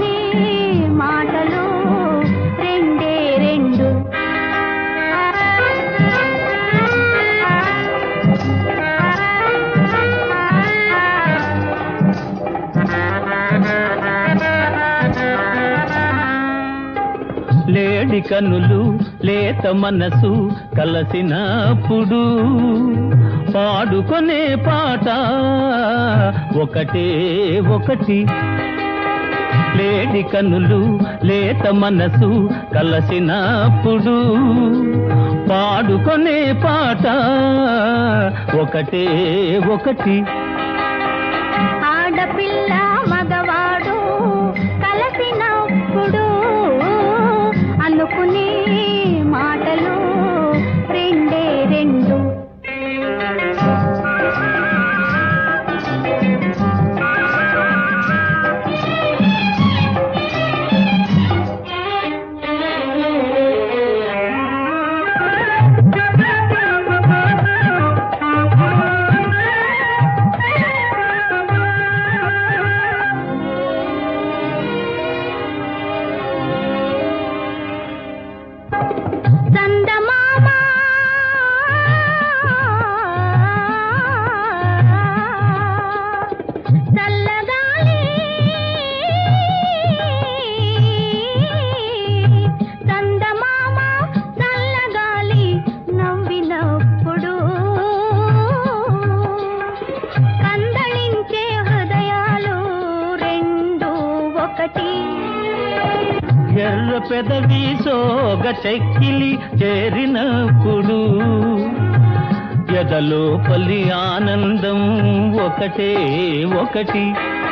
అనుకునే మాటలు రెండే రెండు. లేడి కనులు లేత మనసు కలసినప్పుడు పాడుకొనే పాట ఒకటే ఒకటి. లేడి కనులు లేత మనసు కలసినప్పుడు పాడుకొనే పాట ఒకటే ఒకటి. ఆడపిల్ల మగవాడు కలిసినప్పుడు అనుకునే మాటలు రెండే రెండు. చందమామ చల్లగాలి చందమామ చల్లగాలి నవ్వినప్పుడు కందళించే హృదయాలు రెండు ఒకటి. ఎర్ర పెదవి సోగ చెక్కిలి చేరినప్పుడు ఎదలో పల్లి ఆనందం ఒకటే ఒకటి.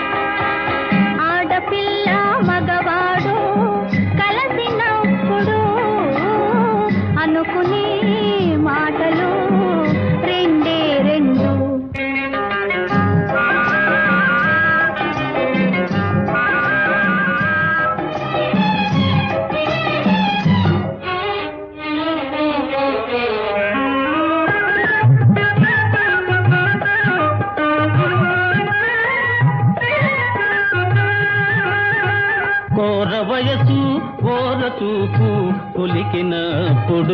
ఆడపిల్ల మగవాడు కలిసినప్పుడు అనుకునే మాటలు రెండే రెండు. కోర వయసు కోర చూపు కొలికినప్పుడు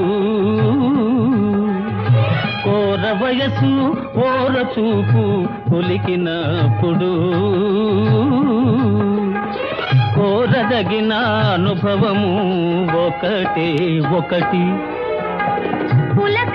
కోర వయసు కోర చూపు కొలికినప్పుడు కోరదగిన అనుభవము ఒకటే ఒకటి.